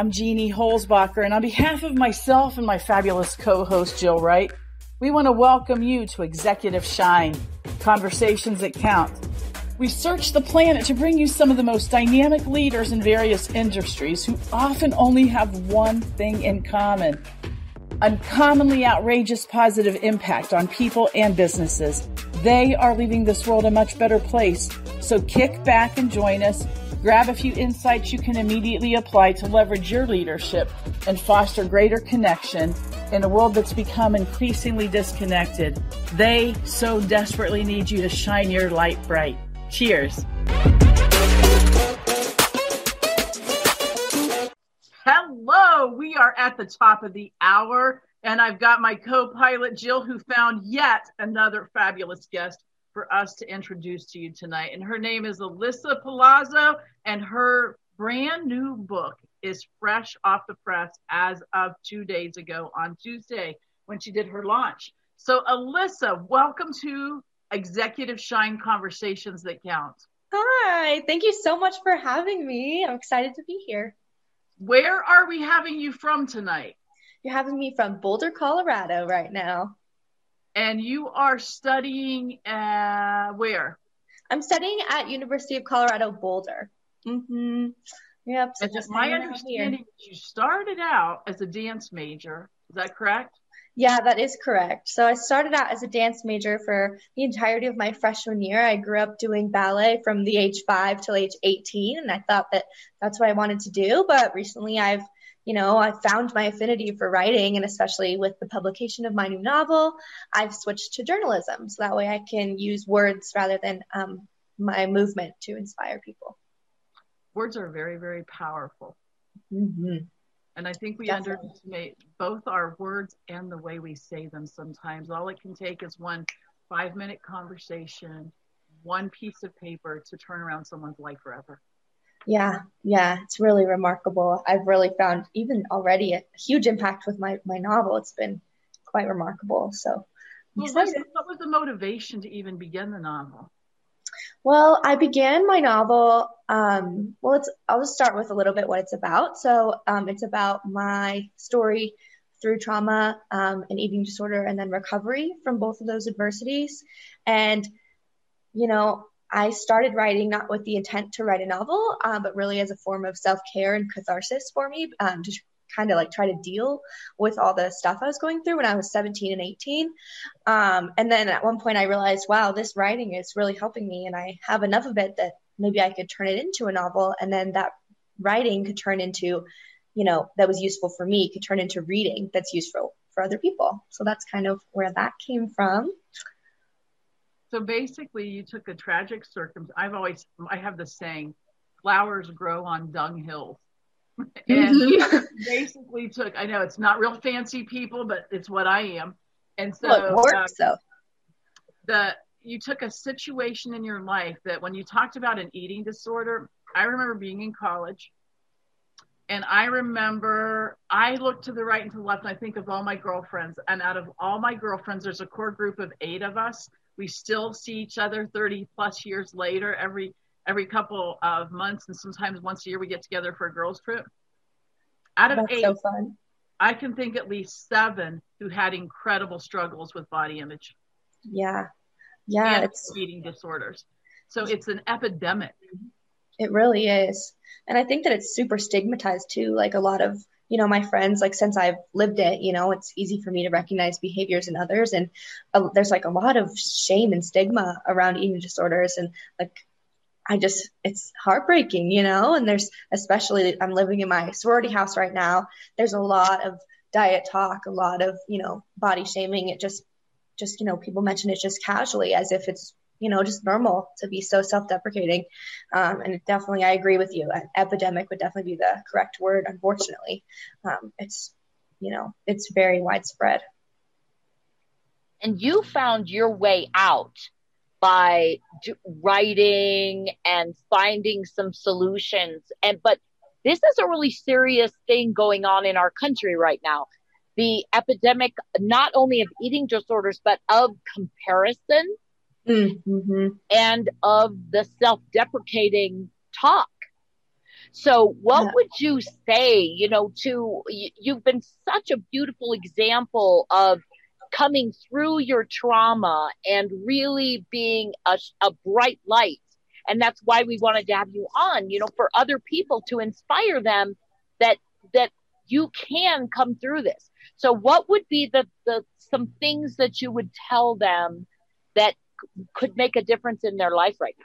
I'm Jeannie Holzbacher, and on behalf of myself and my fabulous co-host Jill Wright, we want to welcome you to Executive Shine, Conversations That Count. We search the planet to bring you some of the most dynamic leaders in various industries who often only have one thing in common: uncommonly outrageous positive impact on people and businesses. They are leaving this world a much better place. So kick back and join us. Grab a few insights you can immediately apply to leverage your leadership and foster greater connection in a world that's become increasingly disconnected. They so desperately need you to shine your light bright. Cheers. Hello, we are at the top of the hour, and I've got my co-pilot Jill, who found yet another fabulous guest for us to introduce to you tonight. And her name is Alyssa Palazzo, and her brand new book is fresh off the press as of 2 days ago on Tuesday when she did her launch. So Alyssa, welcome to Executive Shine, Conversations That Count. Hi, thank you so much for having me. I'm excited to be here. Where are we having you from tonight? You're having me from Boulder, Colorado right now. And you are studying where? I'm studying at University of Colorado, Boulder. Mm-hmm. Yep. So just my understanding, you started out as a dance major. Is that correct? Yeah, that is correct. So I started out as a dance major for the entirety of my freshman year. I grew up doing ballet from the age 5 till age 18, and I thought that that's what I wanted to do. But recently I found my affinity for writing, and especially with the publication of my new novel, I've switched to journalism. So that way I can use words rather than my movement to inspire people. Words are very, very powerful. Mm-hmm. And I think we Definitely underestimate both our words and the way we say them sometimes. All it can take is one 5-minute conversation, one piece of paper to turn around someone's life forever. Yeah, it's really remarkable. I've really found even already a huge impact with my novel. It's been quite remarkable. So what was the motivation to even begin the novel? Well, I began my novel. I'll just start with a little bit what it's about. So it's about my story through trauma and eating disorder and then recovery from both of those adversities. And, I started writing not with the intent to write a novel, but really as a form of self-care and catharsis for me, to kind of like try to deal with all the stuff I was going through when I was 17 and 18. And then at one point I realized, wow, this writing is really helping me, and I have enough of it that maybe I could turn it into a novel, and then that writing could turn into, that was useful for me, could turn into reading that's useful for other people. So that's kind of where that came from. So basically you took a tragic circumstance. I have this saying, flowers grow on dung hills. And you basically took, I know it's not real fancy, people, but it's what I am. And so it works, you took a situation in your life that when you talked about an eating disorder, I remember being in college, and I remember I looked to the right and to the left, and I think of all my girlfriends, and out of all my girlfriends, there's a core group of 8 of us. We still see each other 30 plus years later, every couple of months, and sometimes once a year we get together for a girls trip. Out of That's 8, so fun. I can think at least 7 who had incredible struggles with body image. Yeah, and eating disorders. So it's an epidemic. It really is. And I think that it's super stigmatized too. Like a lot of, my friends, like since I've lived it, it's easy for me to recognize behaviors in others. And there's like a lot of shame and stigma around eating disorders. And like, it's heartbreaking, and there's, especially I'm living in my sorority house right now. There's a lot of diet talk, a lot of, body shaming. It just, people mention it just casually as if it's, just normal to be so self-deprecating. And definitely, I agree with you. An epidemic would definitely be the correct word. Unfortunately, it's very widespread. And you found your way out by writing and finding some solutions. But this is a really serious thing going on in our country right now. The epidemic, not only of eating disorders, but of comparison. Mm-hmm. And of the self-deprecating talk. So what Yeah. would you say, you've been such a beautiful example of coming through your trauma and really being a bright light. And that's why we wanted to have you on, for other people to inspire them that, that you can come through this. So what would be some things that you would tell them that could make a difference in their life right now?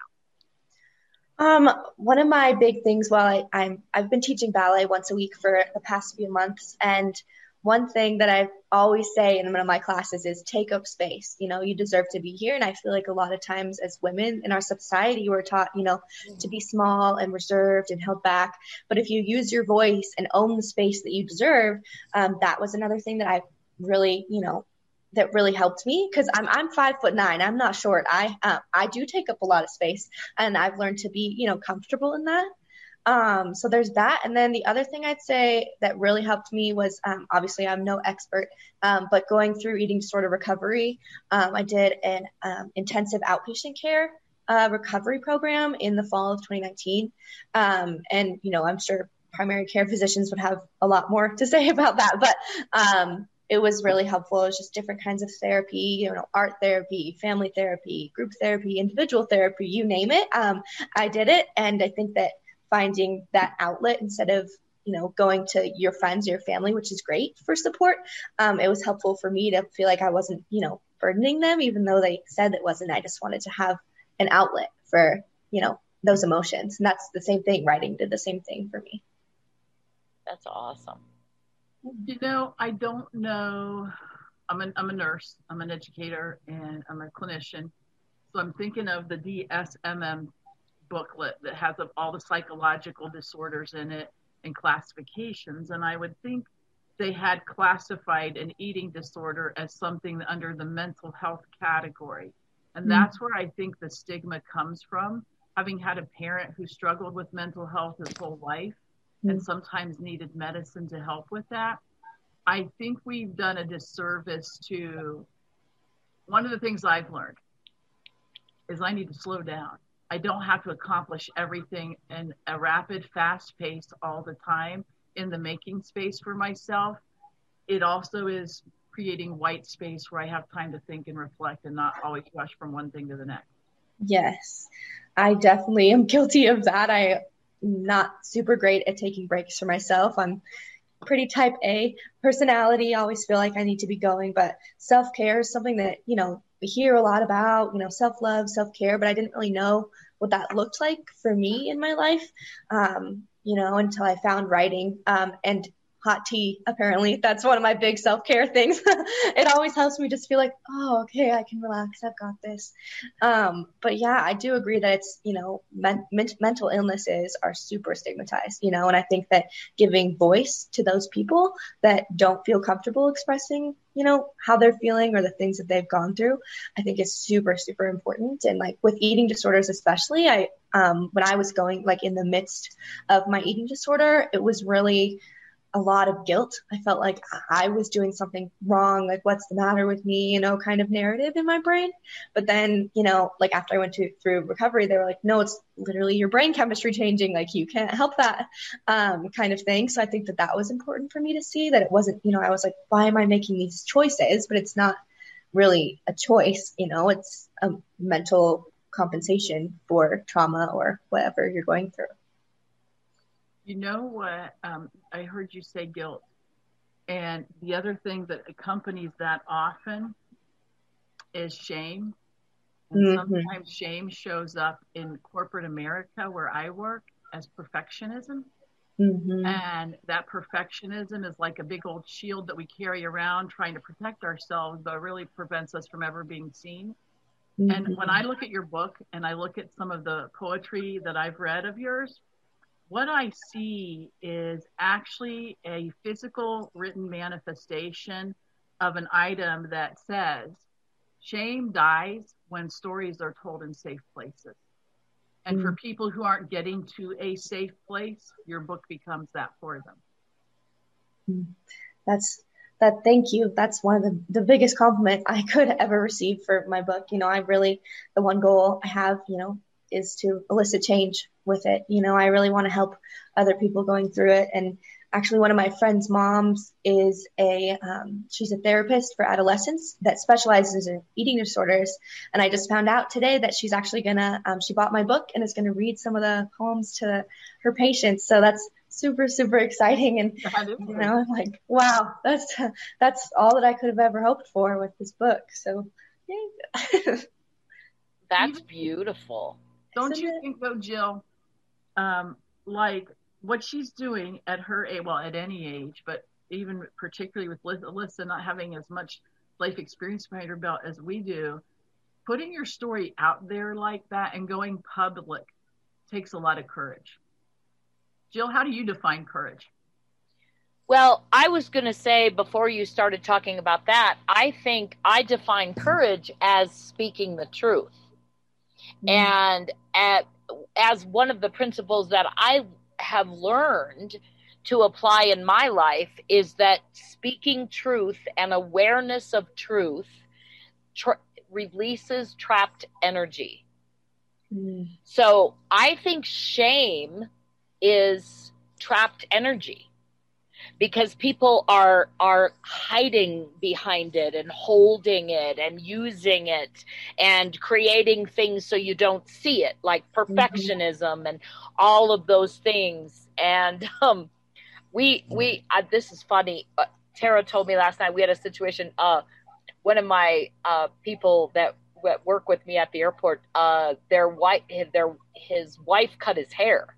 One of my big things, I've been teaching ballet once a week for the past few months, and one thing that I always say in one of my classes is take up space. You deserve to be here. And I feel like a lot of times as women in our society, we're taught, to be small and reserved and held back. But if you use your voice and own the space that you deserve, that was another thing that I really, that really helped me, because I'm 5'9". I'm not short. I do take up a lot of space, and I've learned to be, comfortable in that. So there's that. And then the other thing I'd say that really helped me was, obviously I'm no expert, but going through eating disorder recovery, I did an intensive outpatient care recovery program in the fall of 2019. And, I'm sure primary care physicians would have a lot more to say about that, but it was really helpful. It was just different kinds of therapy, art therapy, family therapy, group therapy, individual therapy, you name it. I did it. And I think that finding that outlet instead of, going to your friends or your family, which is great for support, it was helpful for me to feel like I wasn't, burdening them, even though they said it wasn't. I just wanted to have an outlet for, those emotions. And that's the same thing. Writing did the same thing for me. That's awesome. I don't know. I'm a nurse, I'm an educator, and I'm a clinician. So I'm thinking of the DSM booklet that has all the psychological disorders in it and classifications. And I would think they had classified an eating disorder as something under the mental health category. And that's where I think the stigma comes from, having had a parent who struggled with mental health his whole life and sometimes needed medicine to help with that. I think we've done a disservice to, one of the things I've learned is I need to slow down. I don't have to accomplish everything in a rapid, fast pace all the time in the making space for myself. It also is creating white space where I have time to think and reflect and not always rush from one thing to the next. Yes, I definitely am guilty of that. I'm not super great at taking breaks for myself. I'm pretty type A personality. I always feel like I need to be going, but self-care is something that, we hear a lot about, self-love, self-care, but I didn't really know what that looked like for me in my life, until I found writing, and hot tea. Apparently that's one of my big self-care things. It always helps me just feel like, oh, okay, I can relax. I've got this. But yeah, I do agree that it's, mental illnesses are super stigmatized, and I think that giving voice to those people that don't feel comfortable expressing, how they're feeling or the things that they've gone through, I think is super, super important. And like with eating disorders, especially, when I was going like in the midst of my eating disorder, it was really a lot of guilt. I felt like I was doing something wrong, like what's the matter with me, kind of narrative in my brain. But then, like after I went through recovery, they were like, no, it's literally your brain chemistry changing. Like you can't help that, kind of thing. So I think that was important for me to see, that it wasn't, I was like, why am I making these choices? But it's not really a choice, it's a mental compensation for trauma or whatever you're going through. You know what? I heard you say guilt. And the other thing that accompanies that often is shame. And sometimes shame shows up in corporate America where I work as perfectionism. And that perfectionism is like a big old shield that we carry around trying to protect ourselves, but really prevents us from ever being seen. And when I look at your book and I look at some of the poetry that I've read of yours, what I see is actually a physical written manifestation of an item that says, shame dies when stories are told in safe places. And for people who aren't getting to a safe place, your book becomes that for them. Thank you. That's one of the biggest compliment I could ever receive for my book. The one goal I have, is to elicit change with it. You know, I really want to help other people going through it. And actually, one of my friend's moms is she's a therapist for adolescents that specializes in eating disorders. And I just found out today that she's actually she bought my book and is going to read some of the poems to her patients. So that's super, super exciting. And, you know, I'm like, wow, that's all that I could have ever hoped for with this book. So, yeah. That's beautiful. Don't you think though, Jill, like what she's doing at her age, well, at any age, but even particularly with Alyssa not having as much life experience behind her belt as we do, putting your story out there like that and going public takes a lot of courage. Jill, how do you define courage? Well, I was going to say before you started talking about that, I think I define courage as speaking the truth. And as one of the principles that I have learned to apply in my life is that speaking truth and awareness of truth releases trapped energy. So I think shame is trapped energy because people are hiding behind it and holding it and using it and creating things so you don't see it, like perfectionism and all of those things. And this is funny. Tara told me last night we had a situation. One of my people that work with me at the airport, his wife cut his hair.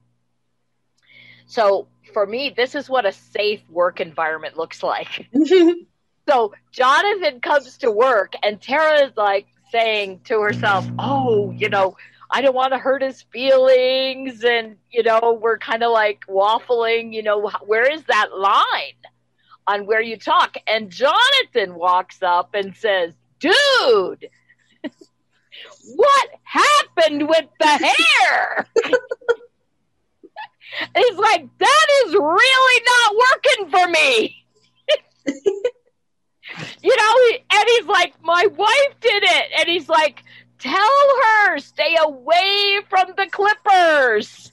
So for me, this is what a safe work environment looks like. So Jonathan comes to work and Tara is like saying to herself, oh, you know, I don't want to hurt his feelings. And, you know, we're kind of like waffling, you know, where is that line on where you talk? And Jonathan walks up and says, dude, what happened with the hair? He's like, that is really not working for me. You know, and he's like, my wife did it. And he's like, tell her, stay away from the clippers.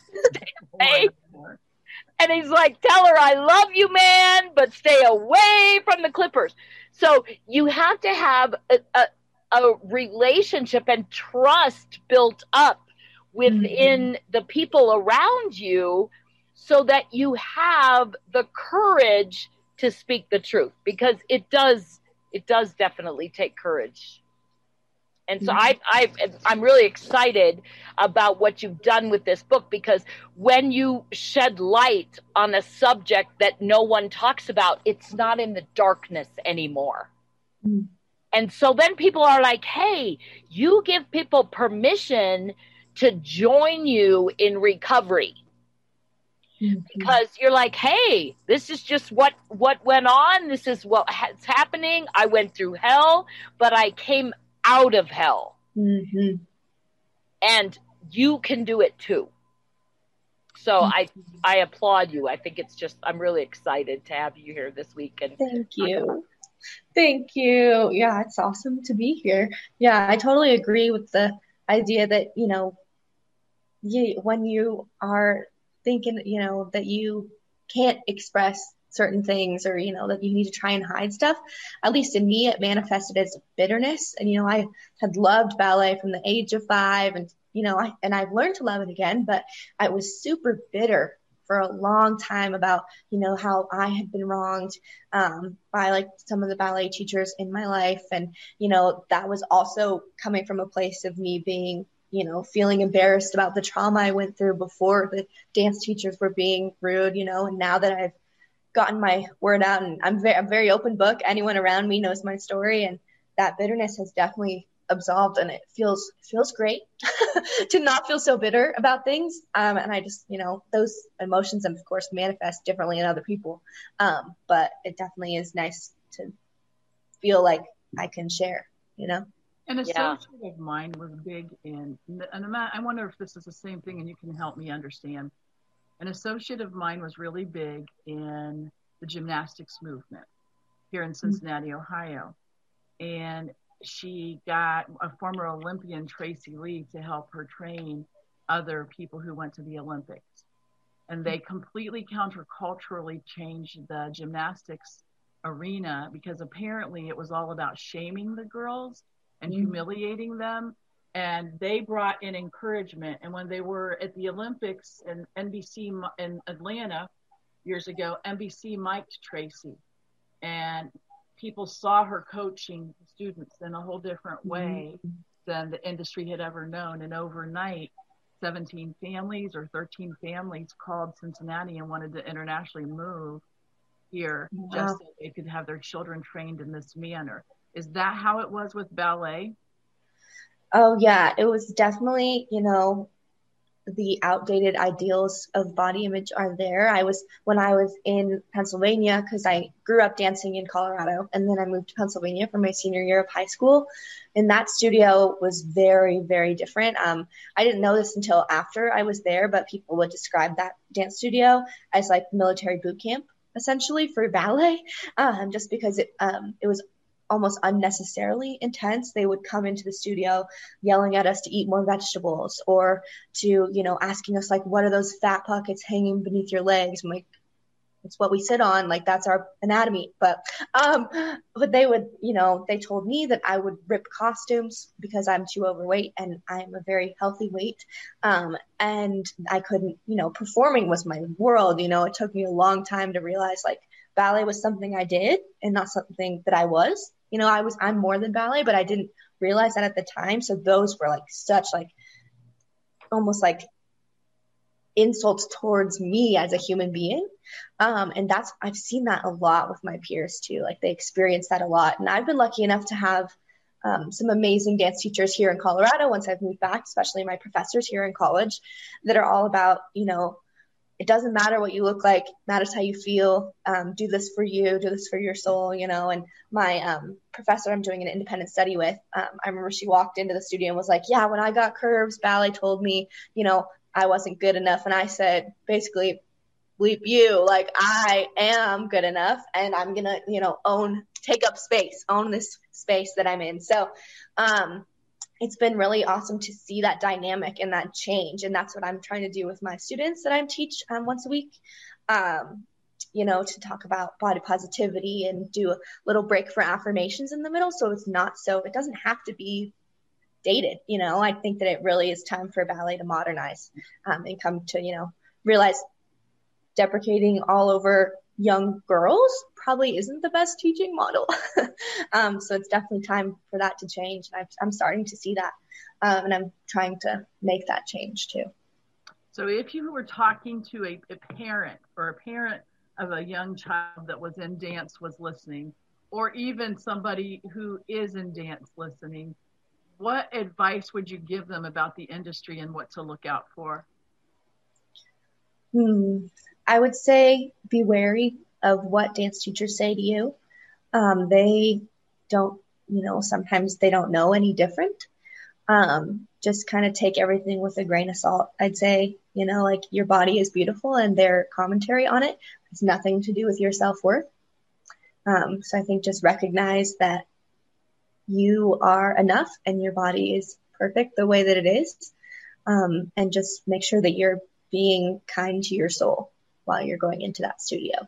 And he's like, tell her, I love you, man, but stay away from the clippers. So you have to have a relationship and trust built up within the people around you so that you have the courage to speak the truth, because it does definitely take courage. And so I'm really excited about what you've done with this book, because when you shed light on a subject that no one talks about, it's not in the darkness anymore. And so then people are like, hey, you give people permission to join you in recovery. Because you're like, hey, this is just what went on. This is what's happening. I went through hell, but I came out of hell. And you can do it too. So I applaud you. I think I'm really excited to have you here this week. And Thank you. Yeah, it's awesome to be here. Yeah, I totally agree with the idea that, you know, when you are thinking, you know, that you can't express certain things, or, you know, that you need to try and hide stuff, at least in me, it manifested as bitterness. And, you know, I had loved ballet from the age of 5, and, you know, I've learned to love it again, but I was super bitter for a long time about, you know, how I had been wronged by like some of the ballet teachers in my life. And, you know, that was also coming from a place of me being, you know, feeling embarrassed about the trauma I went through before the dance teachers were being rude, you know. And now that I've gotten my word out, and I'm a very open book, anyone around me knows my story, and that bitterness has definitely absolved, and it feels great to not feel so bitter about things. And I just, you know, those emotions, of course, manifest differently in other people. But it definitely is nice to feel like I can share, you know. An associate of mine was big in, and I wonder if this is the same thing, and you can help me understand. An associate of mine was really big in the gymnastics movement here in Cincinnati, Ohio. And she got a former Olympian, Tracy Lee, to help her train other people who went to the Olympics. And they completely counterculturally changed the gymnastics arena because apparently it was all about shaming the girls and humiliating them. And they brought in encouragement. And when they were at the Olympics and NBC in Atlanta years ago, NBC mic'd Tracy. And people saw her coaching students in a whole different way than the industry had ever known. And overnight, 17 families or 13 families called Cincinnati and wanted to internationally move here just so they could have their children trained in this manner. Is that how it was with ballet? Oh, yeah. It was definitely, the outdated ideals of body image are there. When I was in Pennsylvania, because I grew up dancing in Colorado, and then I moved to Pennsylvania for my senior year of high school, and that studio was very, very different. I didn't know this until after I was there, but people would describe that dance studio as like military boot camp, essentially, for ballet, just because it was almost unnecessarily intense. They would come into the studio yelling at us to eat more vegetables, or to, asking us like, what are those fat pockets hanging beneath your legs? I'm like, it's what we sit on. Like, that's our anatomy. But they would, they told me that I would rip costumes because I'm too overweight and I'm a very healthy weight. And I couldn't, performing was my world. It took me a long time to realize like ballet was something I did and not something that I was. I'm more than ballet, but I didn't realize that at the time. So those were like such like almost like insults towards me as a human being. And I've seen that a lot with my peers too. Like they experience that a lot. And I've been lucky enough to have some amazing dance teachers here in Colorado once I've moved back, especially my professors here in college, that are all about, it doesn't matter what you look like, matters how you feel. Do this for you, do this for your soul, And my professor I'm doing an independent study with, I remember she walked into the studio and was like, yeah, when I got curves, ballet told me, I wasn't good enough. And I said, basically, bleep you, like I am good enough and I'm going to, take up space, own this space that I'm in. So, it's been really awesome to see that dynamic and that change. And that's what I'm trying to do with my students that I teach once a week, to talk about body positivity and do a little break for affirmations in the middle. So it doesn't have to be dated. I think that it really is time for ballet to modernize and come to, realize deprecating all over young girls probably isn't the best teaching model. So it's definitely time for that to change. I'm starting to see that. And I'm trying to make that change too. So if you were talking to a parent or a parent of a young child that was in dance was listening, or even somebody who is in dance listening, what advice would you give them about the industry and what to look out for? I would say be wary of what dance teachers say to you. They don't, sometimes they don't know any different. Just kind of take everything with a grain of salt. I'd say, like your body is beautiful and their commentary on it has nothing to do with your self-worth. So I think just recognize that you are enough and your body is perfect the way that it is. And just make sure that you're being kind to your soul while you're going into that studio.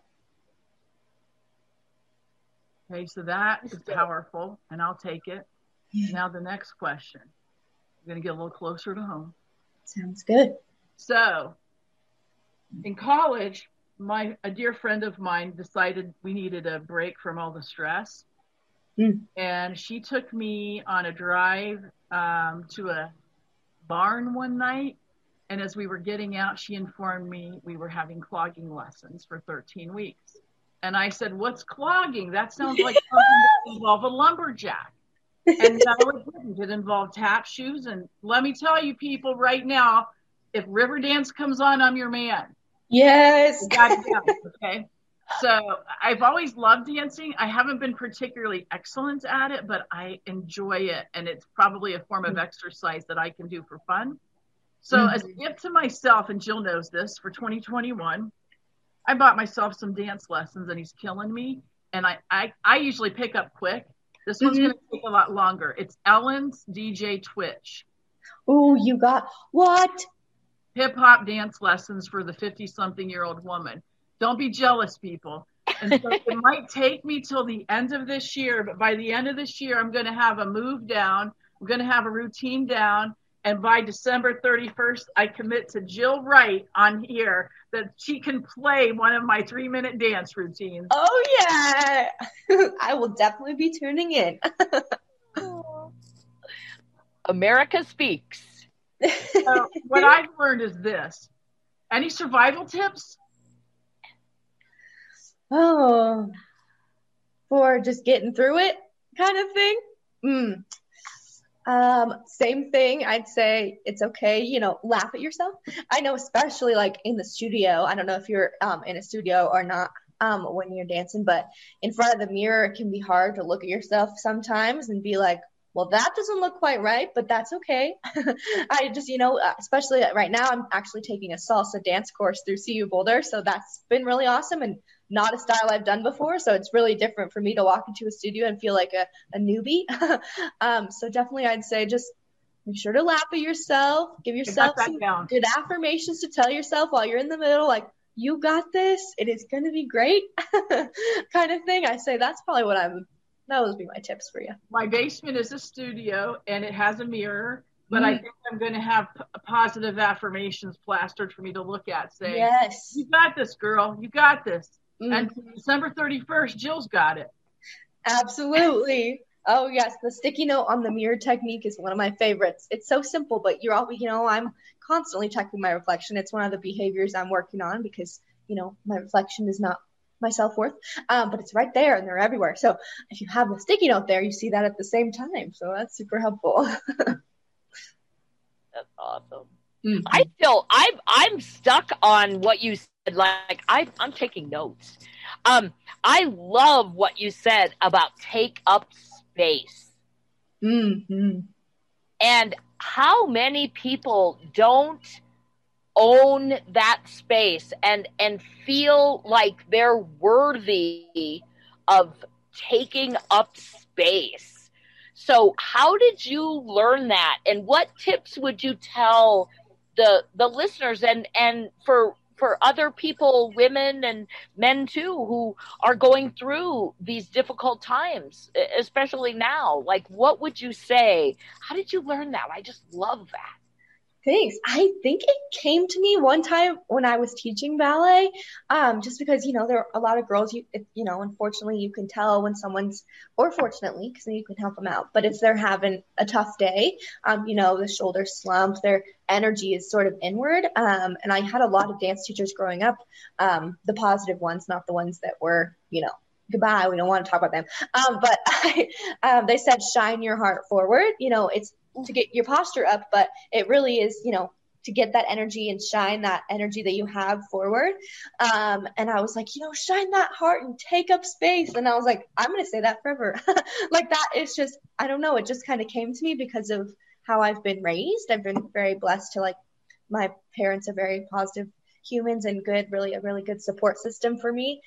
Okay, so that is powerful, and I'll take it. Now the next question. I'm going to get a little closer to home. Sounds good. So, in college, a dear friend of mine decided we needed a break from all the stress. And she took me on a drive to a barn one night. And as we were getting out, she informed me we were having clogging lessons for 13 weeks. And I said, what's clogging? That sounds like something that involves a lumberjack. And no, it didn't. It involved tap shoes. And let me tell you people right now, if Riverdance comes on, I'm your man. Yes. Okay. So I've always loved dancing. I haven't been particularly excellent at it, but I enjoy it. And it's probably a form of exercise that I can do for fun. So as a gift to myself, and Jill knows this, for 2021, I bought myself some dance lessons and he's killing me. And I usually pick up quick. This one's going to take a lot longer. It's Ellen's DJ Twitch. Oh, you got what? hip hop dance lessons for the 50-something-year-old woman. Don't be jealous, people. And so it might take me till the end of this year, but by the end of this year, I'm going to have a move down. I'm going to have a routine down. And by December 31st, I commit to Jill Wright on here that she can play one of my 3-minute dance routines. Oh, yeah. I will definitely be tuning in. America speaks. So what I've learned is this. Any survival tips? Oh, for just getting through it kind of thing? Same thing. I'd say it's okay, laugh at yourself. I know, especially like in the studio. I don't know if you're in a studio or not when you're dancing, but in front of the mirror, it can be hard to look at yourself sometimes and be like, well, that doesn't look quite right, but that's okay. I just, especially right now, I'm actually taking a salsa dance course through CU Boulder. So that's been really awesome and not a style I've done before. So it's really different for me to walk into a studio and feel like a newbie. So definitely I'd say just make sure to laugh at yourself, give yourself some good affirmations to tell yourself while you're in the middle, like, you got this, it is going to be great kind of thing. I say that's probably that would be my tips for you. My basement is a studio and it has a mirror, but I think I'm going to have positive affirmations plastered for me to look at saying, yes, you got this, girl, you got this. And December 31st, Jill's got it. Absolutely. Oh, yes. The sticky note on the mirror technique is one of my favorites. It's so simple, but I'm constantly checking my reflection. It's one of the behaviors I'm working on because, my reflection is not my self-worth, but it's right there and they're everywhere. So if you have the sticky note there, you see that at the same time. So that's super helpful. That's awesome. I'm stuck on what you said. Like I'm taking notes. I love what you said about take up space. Mm-hmm. And how many people don't own that space and feel like they're worthy of taking up space. So how did you learn that? And what tips would you tell the listeners and for other people, women and men too, who are going through these difficult times, especially now? Like, what would you say? How did you learn that? I just love that. Thanks. I think it came to me one time when I was teaching ballet, just because, there are a lot of girls, unfortunately you can tell when someone's, or fortunately, because then you can help them out. But if they're having a tough day, the shoulders slump, their energy is sort of inward. And I had a lot of dance teachers growing up, the positive ones, not the ones that were, goodbye, we don't want to talk about them. But they said, shine your heart forward. It's to get your posture up, but it really is, to get that energy and shine that energy that you have forward. And I was like, shine that heart and take up space. And I was like, I'm going to say that forever. Like that is just, I don't know. It just kind of came to me because of how I've been raised. I've been very blessed to my parents are very positive humans and a really good support system for me.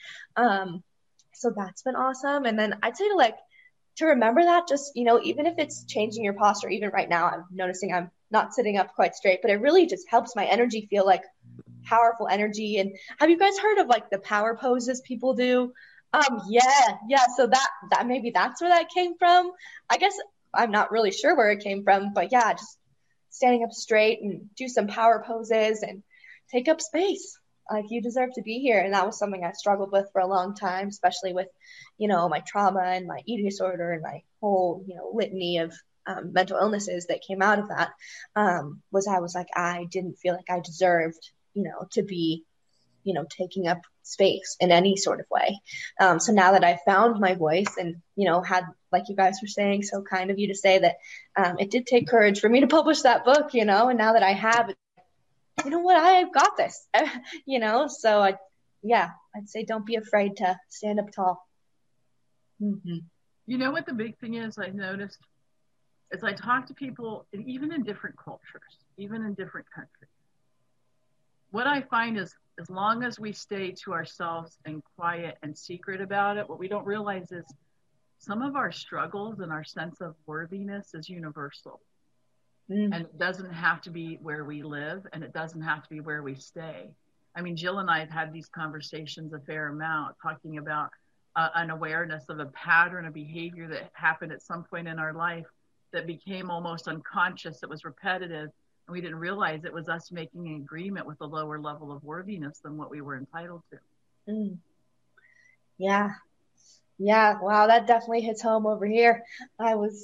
So that's been awesome. And then I'd say to remember that, just, even if it's changing your posture, even right now, I'm noticing I'm not sitting up quite straight, but it really just helps my energy feel like powerful energy. And have you guys heard of the power poses people do? Yeah. So that maybe that's where that came from. I guess I'm not really sure where it came from, but yeah, just standing up straight and do some power poses and take up space. You deserve to be here. And that was something I struggled with for a long time, especially with, my trauma and my eating disorder and my whole, litany of mental illnesses that came out of that. I was like, I didn't feel like I deserved, to be, taking up space in any sort of way. So now that I found my voice and, had, like you guys were saying, so kind of you to say that it did take courage for me to publish that book, and now that I have, you know what, I've got this, so I'd say don't be afraid to stand up tall. Mm-hmm. You know what the big thing is I've noticed? As I talk to people, and even in different cultures, even in different countries, what I find is as long as we stay to ourselves and quiet and secret about it, what we don't realize is some of our struggles and our sense of worthiness is universal. And it doesn't have to be where we live, and it doesn't have to be where we stay. I mean, Jill and I have had these conversations a fair amount, talking about an awareness of a pattern of behavior that happened at some point in our life that became almost unconscious. It was repetitive, and we didn't realize it was us making an agreement with a lower level of worthiness than what we were entitled to. Yeah. Yeah. Wow. That definitely hits home over here. I was,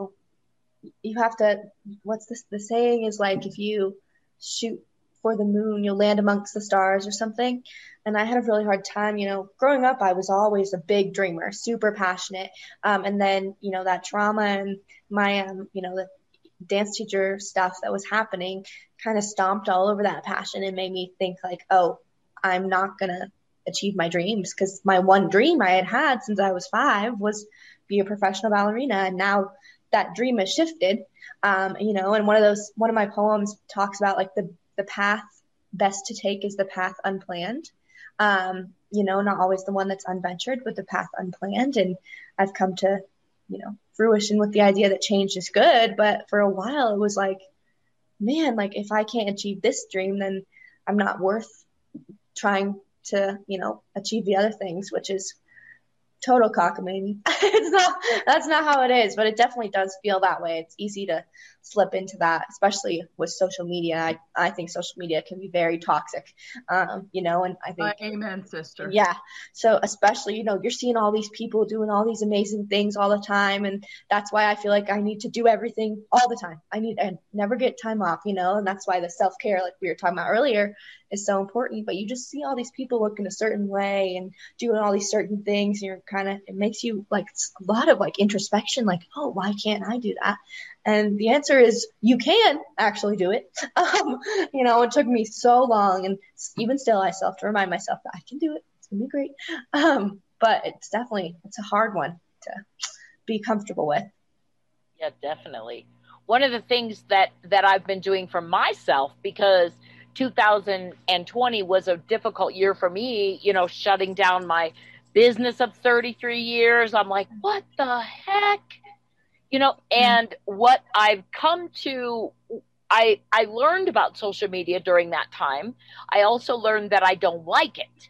you have to, what's this? The saying is like, if you shoot for the moon, you'll land amongst the stars or something. And I had a really hard time, growing up, I was always a big dreamer, super passionate. And then, that trauma and my, the dance teacher stuff that was happening kind of stomped all over that passion and made me think like, oh, I'm not going to achieve my dreams, because my one dream I had since I was 5 was be a professional ballerina. And now that dream has shifted. And one of my poems talks about like the path best to take is the path unplanned. Not always the one that's unventured, but the path unplanned. And I've come to, fruition with the idea that change is good. But for a while it was like, man, like if I can't achieve this dream, then I'm not worth trying to, achieve the other things, which is total cockamamie. That's not how it is, but it definitely does feel that way. It's easy to slip into that, especially with social media. I think social media can be very toxic, and I think amen, sister. Yeah. So especially, you're seeing all these people doing all these amazing things all the time. And that's why I feel like I need to do everything all the time. I never get time off, and that's why the self-care, like we were talking about earlier, is so important. But you just see all these people looking a certain way and doing all these certain things. And it makes you like a lot of like introspection, like, oh, why can't I do that? And the answer is you can actually do it. It took me so long, and even still I still have to remind myself that I can do it. It's gonna be great. But it's a hard one to be comfortable with. Yeah, definitely. One of the things that I've been doing for myself, because 2020 was a difficult year for me, shutting down my business of 33 years. I'm like, what the heck? And what I've come to, I learned about social media during that time. I also learned that I don't like it.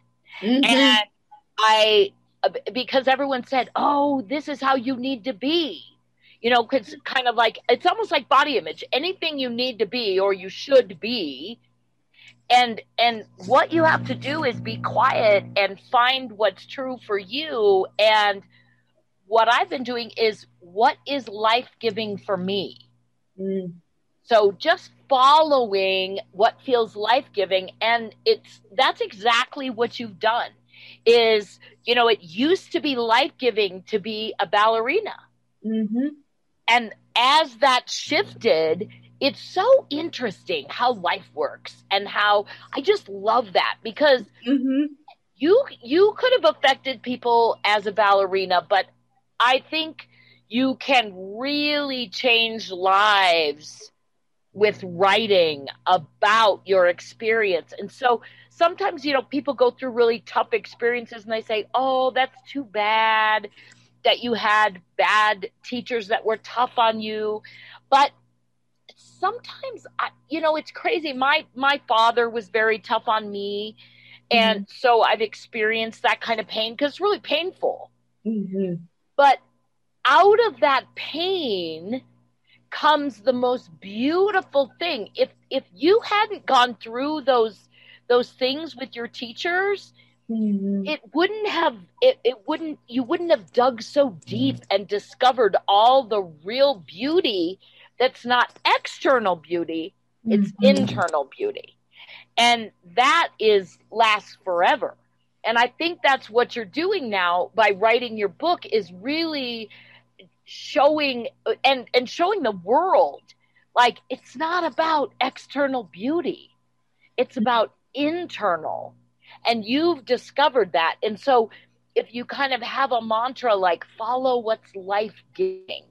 And because everyone said, oh, this is how you need to be, because kind of like, it's almost like body image, anything you need to be or you should be. And what you have to do is be quiet and find what's true for you. And what I've been doing is, what is life-giving for me? So just following what feels life-giving. And that's exactly what you've done is, it used to be life-giving to be a ballerina. And as that shifted, it's so interesting how life works, and how I just love that, because you could have affected people as a ballerina, but I think you can really change lives with writing about your experience. And so sometimes, people go through really tough experiences and they say, oh, that's too bad that you had bad teachers that were tough on you. But sometimes, it's crazy. My father was very tough on me. And so I've experienced that kind of pain, because it's really painful. But out of that pain comes the most beautiful thing. If you hadn't gone through those things with your teachers, you wouldn't have dug so deep and discovered all the real beauty that's not external beauty, it's internal beauty. And that lasts forever. And I think that's what you're doing now by writing your book, is really showing and showing the world, like, it's not about external beauty. It's about internal. And you've discovered that. And so if you kind of have a mantra like, follow what's life-giving,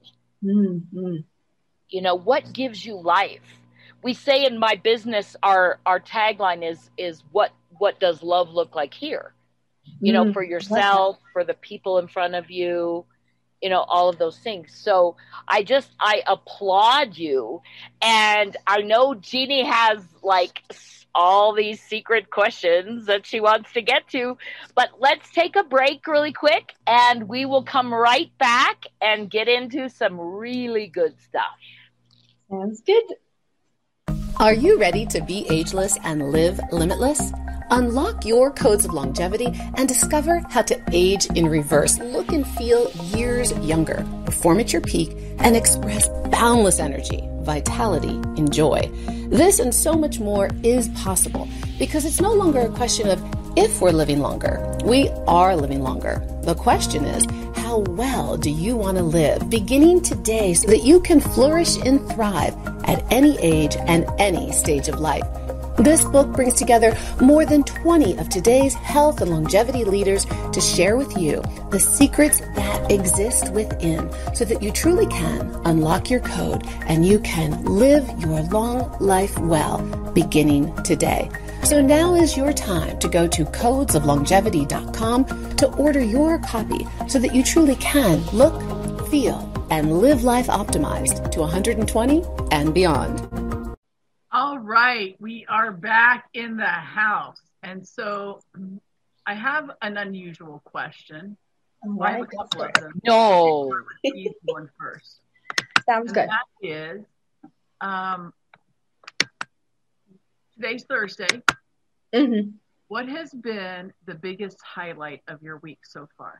what gives you life? We say in my business, our tagline is what does love look like here? For yourself, for the people in front of you. all of those things. So I applaud you. And I know Jeannie has like all these secret questions that she wants to get to, but let's take a break really quick and we will come right back and get into some really good stuff. Sounds good. Are you ready to be ageless and live limitless? Unlock your codes of longevity and discover how to age in reverse, look and feel years younger, perform at your peak, and express boundless energy, vitality, and joy. This and so much more is possible because it's no longer a question of if we're living longer. We are living longer. The question is, how well do you want to live beginning today so that you can flourish and thrive at any age and any stage of life? This book brings together more than 20 of today's health and longevity leaders to share with you the secrets that exist within so that you truly can unlock your code and you can live your long life well beginning today. So now is your time to go to codesoflongevity.com to order your copy so that you truly can look, feel, and live life optimized to 120 and beyond. All right, we are back in the house. And so I have an unusual question. I have a couple of them. No. Each one first. Sounds good. That is, today's Thursday. Mm-hmm. What has been the biggest highlight of your week so far?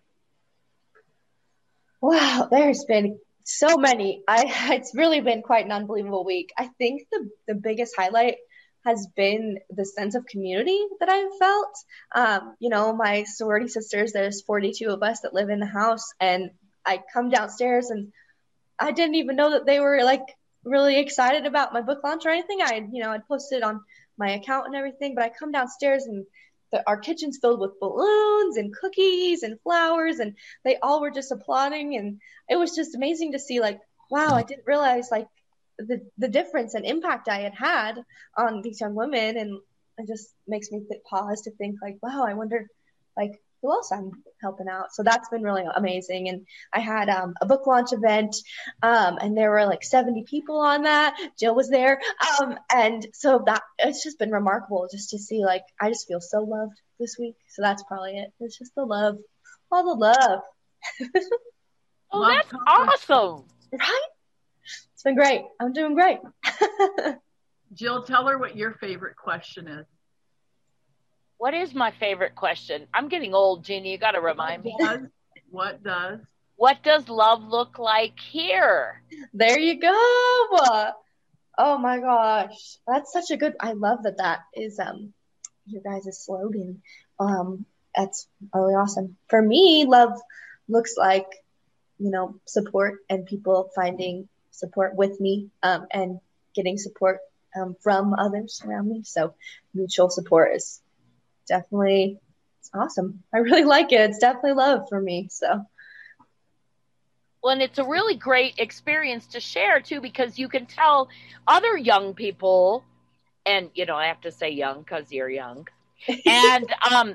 Wow, there's been so many. It's really been quite an unbelievable week. I think the biggest highlight has been the sense of community that I've felt. My sorority sisters, there's 42 of us that live in the house, and I come downstairs and I didn't even know that they were like really excited about my book launch or anything. I'd posted on my account and everything, but I come downstairs and our kitchen's filled with balloons and cookies and flowers, and they all were just applauding, and it was just amazing to see, like, wow, I didn't realize like the difference and impact I had on these young women, and it just makes me pause to think like, wow, I wonder like who else I'm helping out. So that's been really amazing. And I had a book launch event, and there were like 70 people on that. Jill was there. And so that it's just been remarkable just to see, like, I just feel so loved this week. So that's probably it. It's just the love, all the love. Oh, that's awesome. Right? It's been great. I'm doing great. Jill, tell her what your favorite question is. What is my favorite question? I'm getting old, Jeannie. You got to remind me. What does love look like here? There you go. Oh my gosh. That's such a good, I love that is your guys' slogan. That's really awesome. For me, love looks like, support and people finding support with me, and getting support from others around me. So mutual support is definitely, it's awesome. I really like it. It's definitely love for me. So. Well, and it's a really great experience to share too, because you can tell other young people, and I have to say young because you're young, and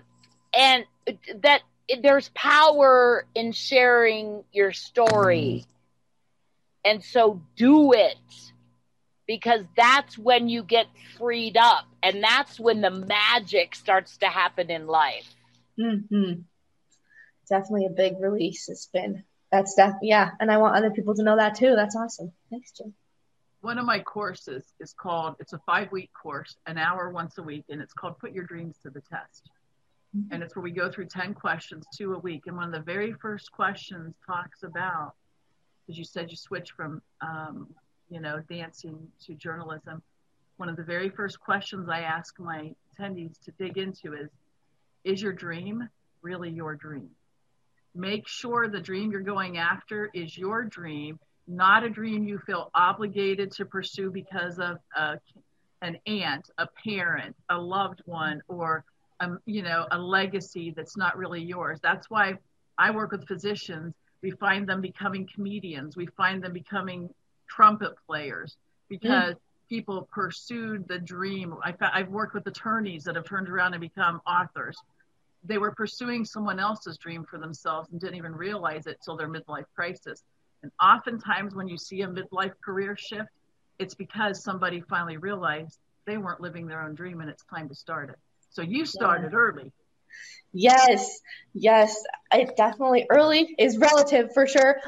that there's power in sharing your story, and so do it, because that's when you get freed up, and that's when the magic starts to happen in life. Mm-hmm. Definitely a big release. Yeah. And I want other people to know that too. That's awesome. Thanks, Jim. One of my courses it's a 5-week course, an hour once a week, and it's called Put Your Dreams to the Test. Mm-hmm. And it's where we go through 10 questions, 2 a week. And one of the very first questions talks about, as you said, you switch from, dancing to journalism. One of the very first questions I ask my attendees to dig into is your dream really your dream? Make sure the dream you're going after is your dream, not a dream you feel obligated to pursue because of an aunt, a parent, a loved one, or a legacy that's not really yours. That's why I work with physicians. We find them becoming comedians. We find them becoming trumpet players because people pursued the dream. I've worked with attorneys that have turned around and become authors. they were pursuing someone else's dream for themselves and didn't even realize it till their midlife crisis. And oftentimes when you see a midlife career shift, it's because somebody finally realized they weren't living their own dream and it's time to start it. So you started early. Yes. It definitely early is relative for sure.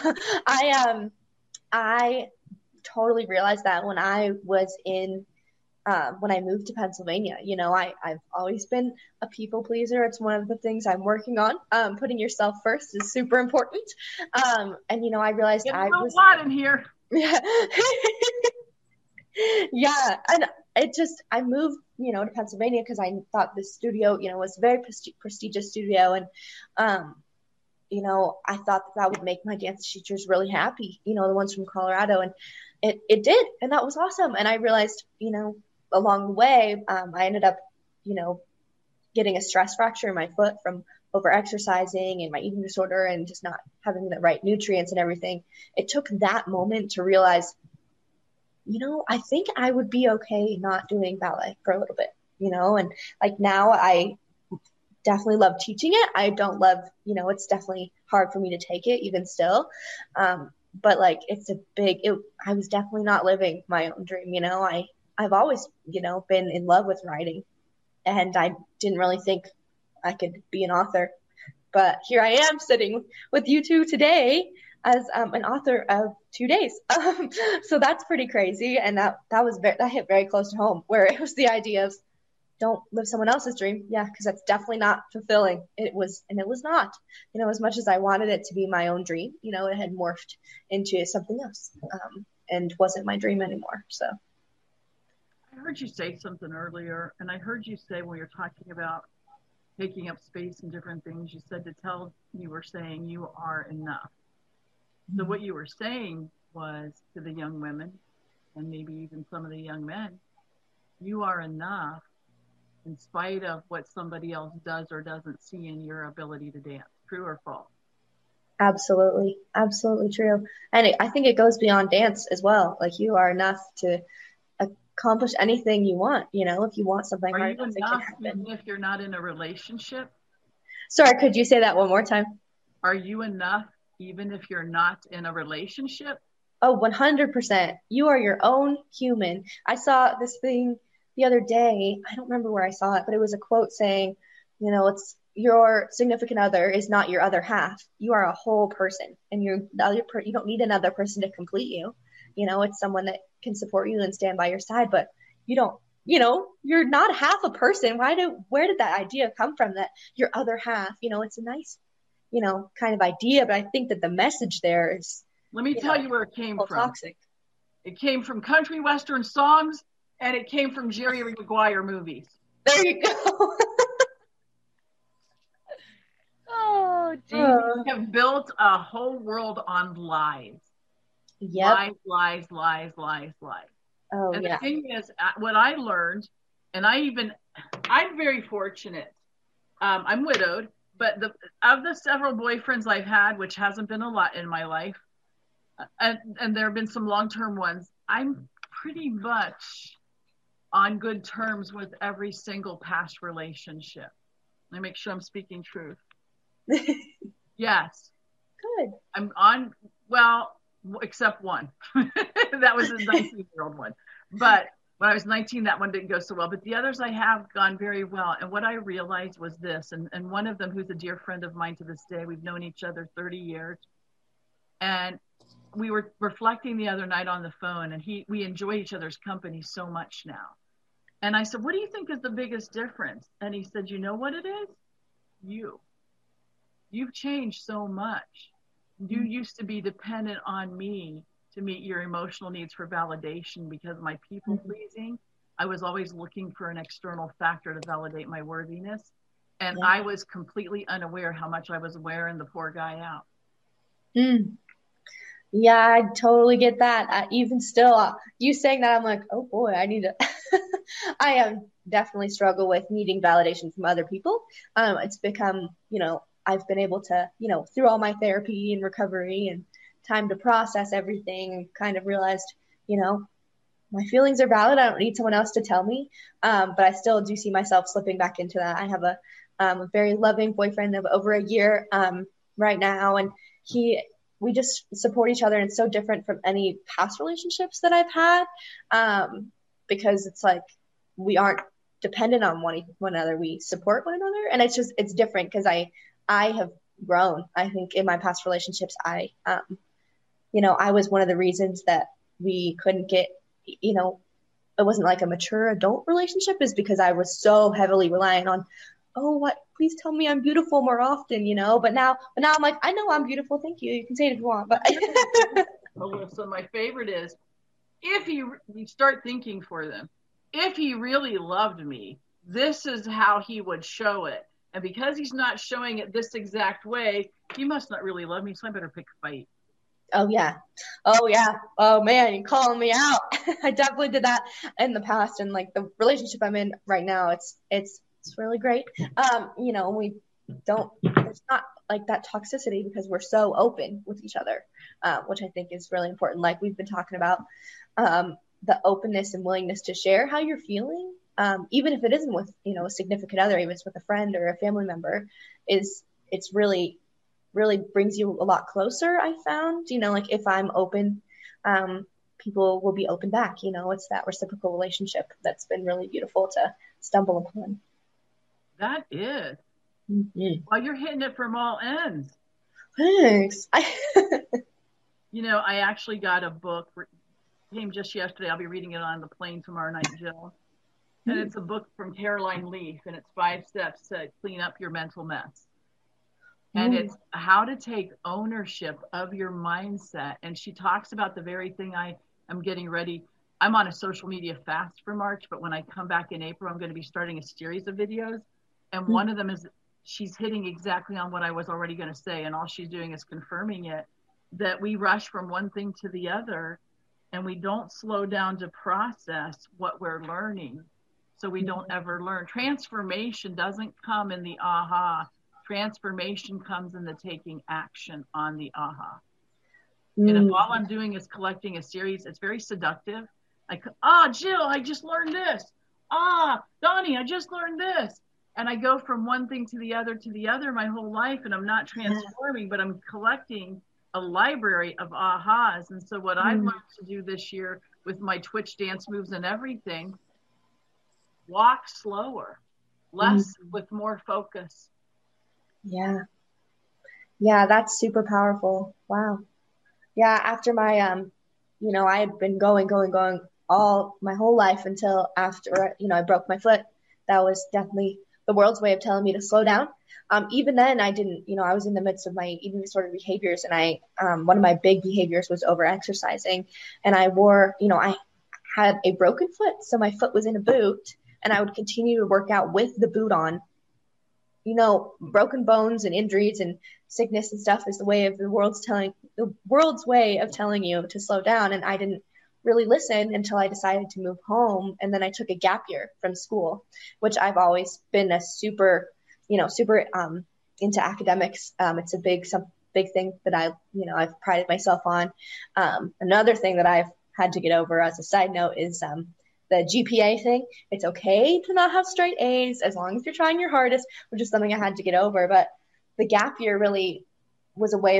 I totally realized that when I was when I moved to Pennsylvania. I've always been a people pleaser. It's one of the things I'm working on. Putting yourself first is super important. And I realized I was a lot in here. Yeah. Yeah. And I moved, to Pennsylvania because I thought this studio, was a very prestigious studio. And, I thought that would make my dance teachers really happy, the ones from Colorado. And it did. And that was awesome. And I realized, along the way, I ended up, getting a stress fracture in my foot from over exercising and my eating disorder and just not having the right nutrients and everything. It took that moment to realize, I think I would be okay not doing ballet for a little bit, and like now I definitely love teaching it. I don't love, it's definitely hard for me to take it even still. But like, I was definitely not living my own dream. I've always, been in love with writing, and I didn't really think I could be an author, but here I am sitting with you two today as an author of 2 days. So that's pretty crazy. And that hit very close to home, where it was the idea of don't live someone else's dream. Yeah. Cause that's definitely not fulfilling. It was not, as much as I wanted it to be my own dream, it had morphed into something else, and wasn't my dream anymore. So. I heard you say something earlier, and I heard you say when you're talking about taking up space and different things, you said you were saying you are enough. So what you were saying was to the young women, and maybe even some of the young men, you are enough in spite of what somebody else does or doesn't see in your ability to dance. True or false? Absolutely. Absolutely true. And I think it goes beyond dance as well. Like, you are enough to accomplish anything you want. If you want something hard enough, it can happen. Even if you're not in a relationship? Sorry, could you say that one more time? Are you enough even if you're not in a relationship? Oh, 100%. You are your own human. I saw this thing the other day. I don't remember where I saw it, but it was a quote saying, it's your significant other is not your other half. You are a whole person, and you don't need another person to complete you. It's someone that can support you and stand by your side, but you don't, you're not half a person. Where did that idea come from, that your other half, it's a nice, kind of idea, but I think that the message there is, let me tell you where it came from. Toxic. It came from country western songs, and it came from Jerry Maguire movies. There you go. Oh, geez. We have built a whole world on lies. Yep. Lies. Oh, and yeah. the thing is, what I learned, and I'm very fortunate. I'm widowed, but of the several boyfriends I've had, which hasn't been a lot in my life, and there have been some long-term ones, I'm pretty much on good terms with every single past relationship. Let me make sure I'm speaking truth. Yes. Good. I'm on, well, except one. That was a 19-year-old one. But when I was 19, that one didn't go so well. But the others I have gone very well. And what I realized was this, and one of them, who's a dear friend of mine to this day, we've known each other 30 years. And we were reflecting the other night on the phone, and we enjoy each other's company so much now. And I said, what do you think is the biggest difference? And he said, you know what it is? You've changed so much. You used to be dependent on me to meet your emotional needs for validation because of my people pleasing. I was always looking for an external factor to validate my worthiness. And I was completely unaware how much I was wearing the poor guy out. Yeah, I totally get that. Even still, you saying that, I'm like, oh boy, I need to. I have definitely struggled with needing validation from other people. It's become, I've been able to, through all my therapy and recovery and time to process everything, kind of realized, my feelings are valid. I don't need someone else to tell me. But I still do see myself slipping back into that. I have a very loving boyfriend of over a year right now. And we just support each other, and it's so different from any past relationships that I've had, because it's like we aren't dependent on one another. We support one another, and it's different because I have grown. I think in my past relationships, I was one of the reasons that we couldn't get, it wasn't like a mature adult relationship, is because I was so heavily reliant on, please tell me I'm beautiful more often, but now I'm like, I know I'm beautiful. Thank you. You can say it if you want, but Alyssa, my favorite is if you start thinking for them, if he really loved me, this is how he would show it. And because he's not showing it this exact way, he must not really love me. So I better pick a fight. Oh yeah. Oh man, you're calling me out. I definitely did that in the past, and like the relationship I'm in right now, it's really great. It's not like that toxicity because we're so open with each other, which I think is really important. Like we've been talking about, the openness and willingness to share how you're feeling, even if it isn't with, a significant other, even if it's with a friend or a family member, it's really brings you a lot closer. I found, like if I'm open, people will be open back. It's that reciprocal relationship that's been really beautiful to stumble upon. That is. Mm-hmm. Well, you're hitting it from all ends. Thanks. I actually got a book, came just yesterday. I'll be reading it on the plane tomorrow night, Jill. And it's a book from Caroline Leaf, and it's 5 steps to clean up your mental mess. And it's how to take ownership of your mindset. And she talks about the very thing I am getting ready. I'm on a social media fast for March, but when I come back in April, I'm going to be starting a series of videos. And one of them is she's hitting exactly on what I was already going to say. And all she's doing is confirming it, that we rush from one thing to the other and we don't slow down to process what we're learning. So we don't ever learn. Transformation doesn't come in the aha. Transformation comes in the taking action on the aha. And if all I'm doing is collecting a series, it's very seductive. Like, Jill, I just learned this. Donnie, I just learned this. And I go from one thing to the other my whole life, and I'm not transforming, but I'm collecting a library of ahas. And so what I've learned to do this year with my Twitch dance moves and everything, walk slower, less with more focus. Yeah, that's super powerful. Wow. Yeah, after my, I had been going all my whole life until after, I broke my foot. That was definitely the world's way of telling me to slow down. Even then I didn't, I was in the midst of my eating disorder behaviors, and one of my big behaviors was over exercising, and I had a broken foot. So my foot was in a boot, and I would continue to work out with the boot on. Broken bones and injuries and sickness and stuff is the world's way of telling you to slow down. And I didn't really listen until I decided to move home. And then I took a gap year from school, which I've always been a super into academics. It's a big thing that I've prided myself on. Another thing that I've had to get over as a side note is, the GPA thing. It's okay to not have straight A's as long as you're trying your hardest, which is something I had to get over. But the gap year really was a way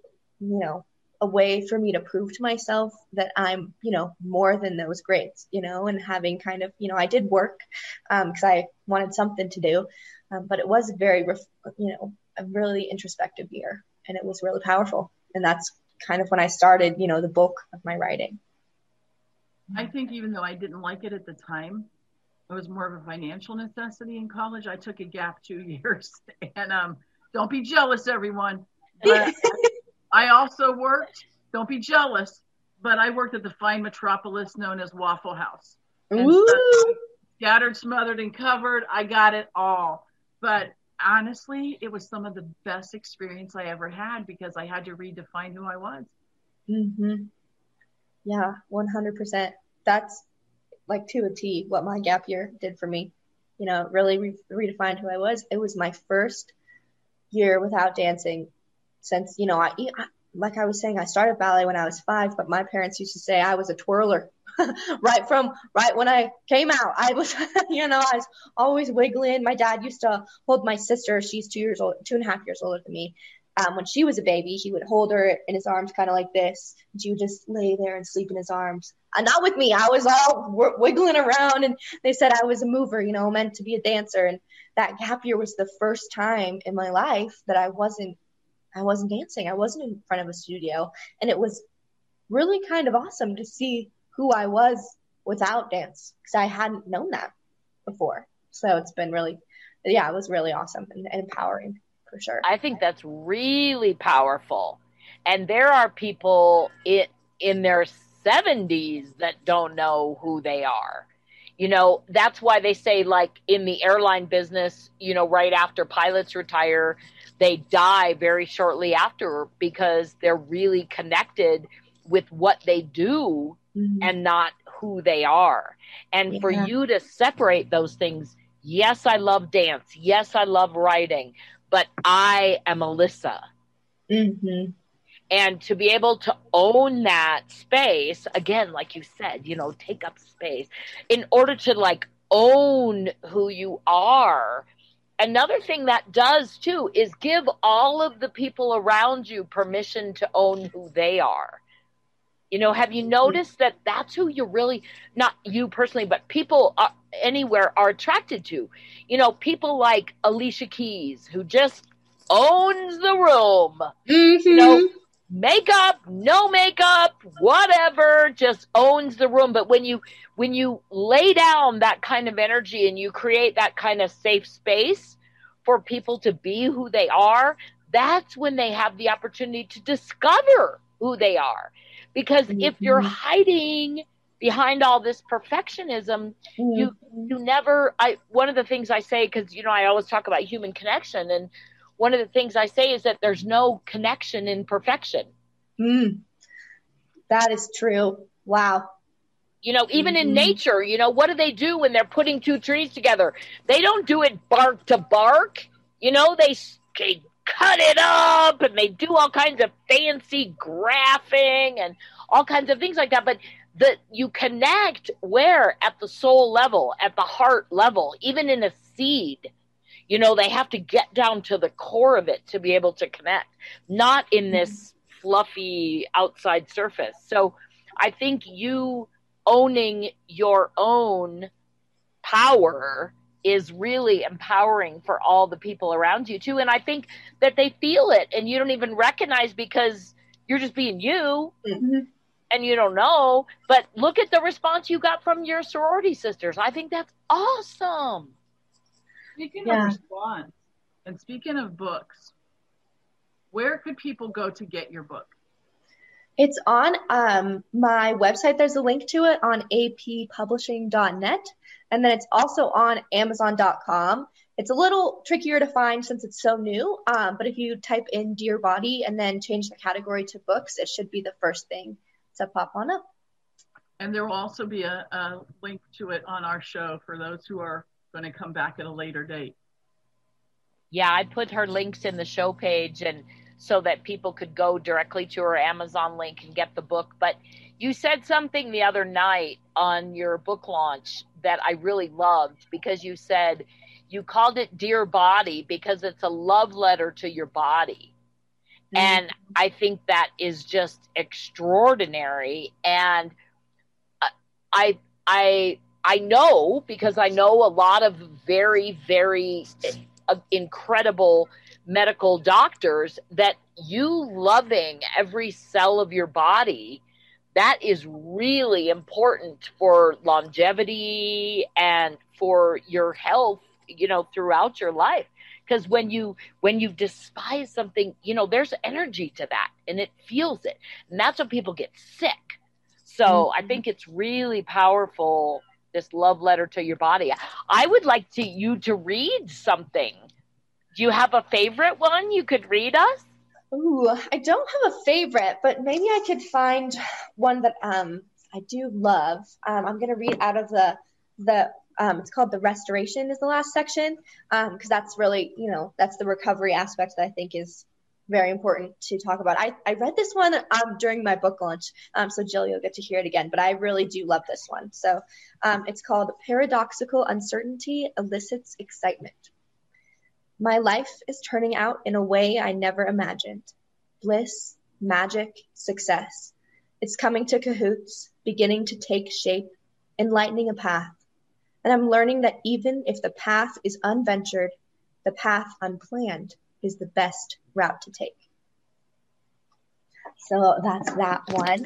for me to prove to myself that I'm, more than those grades, and having kind of, I did work because I wanted something to do. But it was a really introspective year, and it was really powerful. And that's kind of when I started, the bulk of my writing. I think even though I didn't like it at the time, it was more of a financial necessity in college. I took a gap 2 years, and don't be jealous, everyone. But I also worked, don't be jealous, but I worked at the fine metropolis known as Waffle House. And scattered, smothered, and covered, I got it all. But honestly, it was some of the best experience I ever had because I had to redefine who I was. Mm-hmm. Yeah, 100%. That's like to a T what my gap year did for me. Really redefined who I was. It was my first year without dancing since, like I was saying, I started ballet when I was 5, but my parents used to say I was a twirler right when I came out, I was, I was always wiggling. My dad used to hold my sister. She's 2.5 years older than me. When she was a baby, he would hold her in his arms kind of like this. And she would just lay there and sleep in his arms. Not with me. I was all wiggling around, and they said I was a mover, meant to be a dancer. And that gap year was the first time in my life that I wasn't dancing. I wasn't in front of a studio. And it was really kind of awesome to see who I was without dance, because I hadn't known that before. So it's been it was really awesome and empowering for sure. I think that's really powerful. And there are people in their 70s that don't know who they are. That's why they say, like in the airline business, right after pilots retire, they die very shortly after, because they're really connected with what they do and not who they are. And for you to separate those things, yes, I love dance. Yes, I love writing, but I am Alyssa. Mm-hmm. And to be able to own that space, again, like you said, take up space in order to own who you are. Another thing that does too is give all of the people around you permission to own who they are. Have you noticed that that's who you're really, not you personally, but people anywhere are attracted to? People like Alicia Keys, who just owns the room. Mm-hmm. Makeup, no makeup, whatever, just owns the room. But when you lay down that kind of energy and you create that kind of safe space for people to be who they are, that's when they have the opportunity to discover who they are. Because if you're hiding behind all this perfectionism, you never, one of the things I say, because, I always talk about human connection, and one of the things I say is that there's no connection in perfection. That is true. Wow. Even in nature, what do they do when they're putting two trees together? They don't do it bark to bark. They cut it up and they do all kinds of fancy graphing and all kinds of things like that. But you connect where? At the soul level, at the heart level, even in a seed. They have to get down to the core of it to be able to connect, not in this fluffy outside surface. So I think you owning your own power is really empowering for all the people around you too. And I think that they feel it and you don't even recognize, because you're just being you and you don't know. But look at the response you got from your sorority sisters. I think that's awesome. Speaking of response, and speaking of books, where could people go to get your book? It's on my website. There's a link to it on appublishing.net. And then it's also on amazon.com. It's a little trickier to find since it's so new. But if you type in Dear Body and then change the category to books, it should be the first thing to pop on up. And there will also be a link to it on our show for those who are going to come back at a later date. Yeah, I put her links in the show page, and so that people could go directly to her Amazon link and get the book. But you said something the other night on your book launch that I really loved, because you said you called it Dear Body because it's a love letter to your body. And I think that is just extraordinary. And I know, because I know a lot of very, very incredible medical doctors, that you loving every cell of your body, that is really important for longevity and for your health, throughout your life. Because when you despise something, there's energy to that and it feels it. And that's when people get sick. So I think it's really powerful, this love letter to your body. I would like you to read something. Do you have a favorite one you could read us? Ooh, I don't have a favorite, but maybe I could find one that I do love. I'm going to read out of the it's called The Restoration is the last section, because that's really, that's the recovery aspect that I think is very important to talk about. I read this one during my book launch, so Jill, you'll get to hear it again, but I really do love this one. So it's called Paradoxical Uncertainty Elicits Excitement. My life is turning out in a way I never imagined. Bliss, magic, success. It's coming to cahoots, beginning to take shape, enlightening a path. And I'm learning that even if the path is unventured, the path unplanned is the best route to take. So that's that one.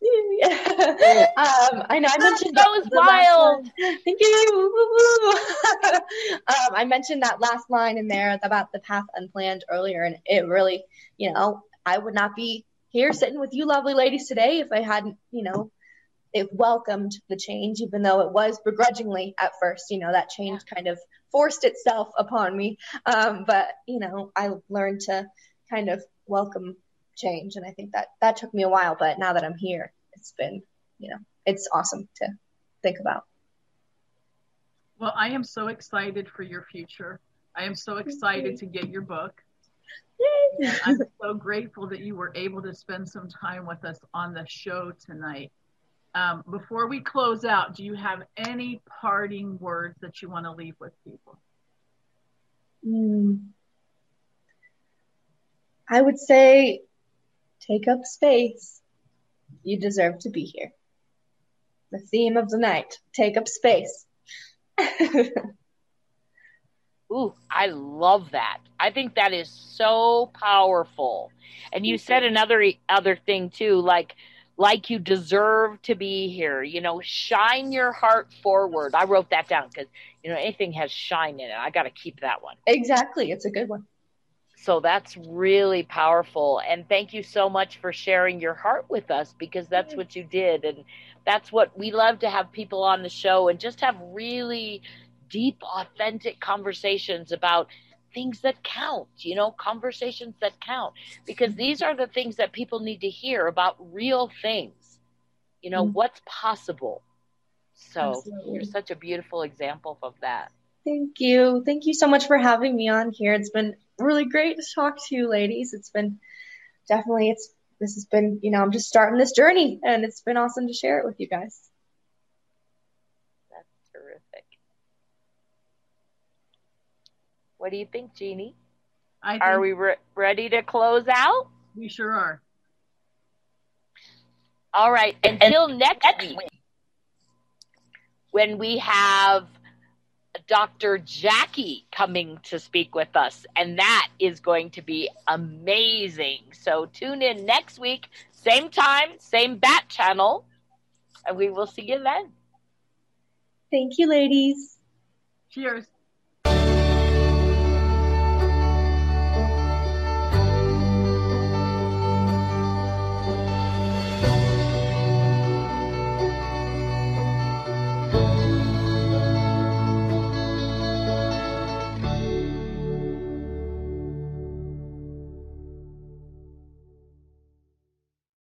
I know I mentioned that was wild. Thank you. I mentioned that last line in there about the path unplanned earlier, and it really, I would not be here sitting with you lovely ladies today if I hadn't, it welcomed the change, even though it was begrudgingly at first. That change kind of forced itself upon me. But I learned to kind of welcome change, and I think that took me a while. But now that I'm here, it's been, it's awesome to think about. Well, I am so excited for your future. I am so excited to get your book. Yay! And I'm so grateful that you were able to spend some time with us on the show tonight. Before we close out, do you have any parting words that you want to leave with people? I would say, take up space. You deserve to be here. The theme of the night, take up space. Ooh, I love that. I think that is so powerful. And you said other thing too, like you deserve to be here. Shine your heart forward. I wrote that down because anything has shine in it. I got to keep that one. Exactly, it's a good one. So that's really powerful. And thank you so much for sharing your heart with us, because that's what you did. And that's what we love, to have people on the show and just have really deep, authentic conversations about things that count, conversations that count, because these are the things that people need to hear about, real things, what's possible. So Absolutely. You're such a beautiful example of that. Thank you. Thank you so much for having me on here. It's been really great to talk to you ladies. It's been definitely, this has been, I'm just starting this journey, and it's been awesome to share it with you guys. That's terrific. What do you think, Jeannie? Are we ready to close out? We sure are. All right. Until next week, when we have Dr. Jackie coming to speak with us, and that is going to be amazing. So tune in next week, same time, same bat channel, and we will see you then. Thank you, ladies. Cheers.